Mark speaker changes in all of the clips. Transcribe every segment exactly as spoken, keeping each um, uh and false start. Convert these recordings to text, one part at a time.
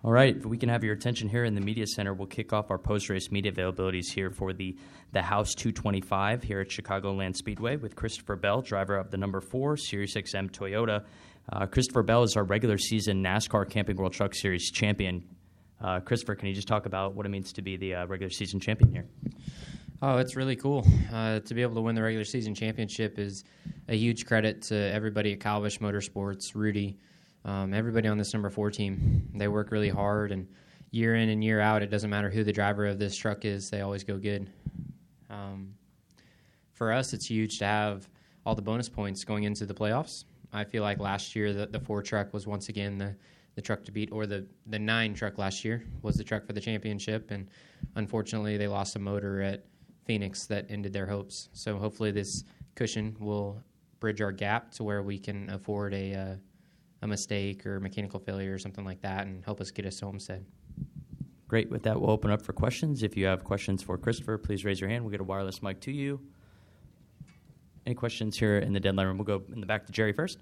Speaker 1: All right, if we can have your attention here in the Media Center, we'll kick off our post-race media availabilities here for the, the House two twenty-five here at Chicagoland Speedway with Christopher Bell, driver of the number four Series X M Toyota. Uh, Christopher Bell is our regular season NASCAR Camping World Truck Series champion. Uh, Christopher, can you just talk about what it means to be the uh, regular season champion here?
Speaker 2: Oh, it's really cool. Uh, to be able to win the regular season championship is a huge credit to everybody at Kyle Busch Motorsports, Rudy, um, everybody on this number four team. They work really hard, and year in and year out, it doesn't matter who the driver of this truck is, they always go good. Um, for us, it's huge to have all the bonus points going into the playoffs. I feel like last year the, the four truck was once again the, the truck to beat, or the, the nine truck last year was the truck for the championship, and unfortunately they lost a motor at Phoenix that ended their hopes. So hopefully this cushion will bridge our gap to where we can afford a uh, a mistake or mechanical failure or something like that and help us get us to Homestead.
Speaker 1: Great. With that, we'll open up for questions. If you have questions for Christopher, please raise your hand. We'll get a wireless mic to you. Any questions here in the deadline room? We'll go in the back to Jerry first.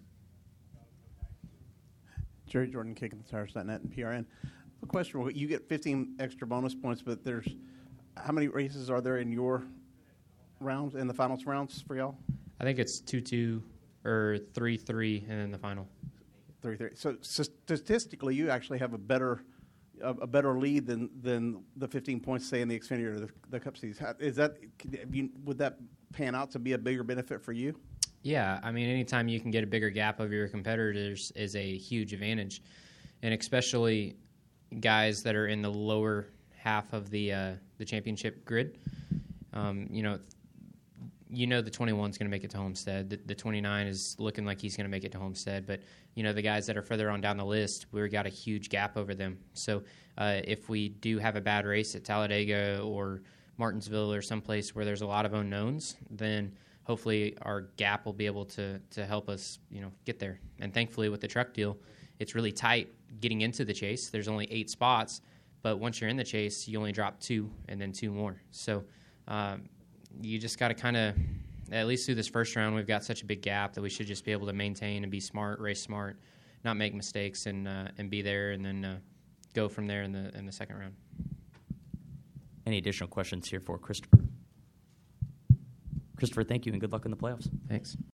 Speaker 3: Jerry Jordan, kicking the tires dot net and P R N. A question: you get fifteen extra bonus points, but there's how many races are there in your rounds, in the finals rounds for y'all?
Speaker 2: I think it's two two or three three, and then the final.
Speaker 3: Three three. So, so statistically, you actually have a better a, a better lead than than the fifteen points, say, in the Xfinity or the, the Cup Series. How, is that you, would that pan out to be a bigger benefit for you?
Speaker 2: Yeah, I mean, anytime you can get a bigger gap of your competitors is a huge advantage, and especially guys that are in the lower half of the uh, the championship grid. Um, you know, you know the twenty-one is going to make it to Homestead. The, the twenty-nine is looking like he's going to make it to Homestead. But, you know, the guys that are further on down the list, we've got a huge gap over them. So uh, if we do have a bad race at Talladega or Martinsville or someplace where there's a lot of unknowns, then hopefully our gap will be able to to help us, you know, get there. And thankfully with the truck deal, it's really tight getting into the chase. There's only eight spots. But once you're in the chase, you only drop two and then two more. So um, you just got to kind of, at least through this first round, we've got such a big gap that we should just be able to maintain and be smart, race smart, not make mistakes, and uh, and be there, and then uh, go from there in the in the second round.
Speaker 1: Any additional questions here for Christopher? Christopher, thank you, and good luck in the playoffs.
Speaker 2: Thanks.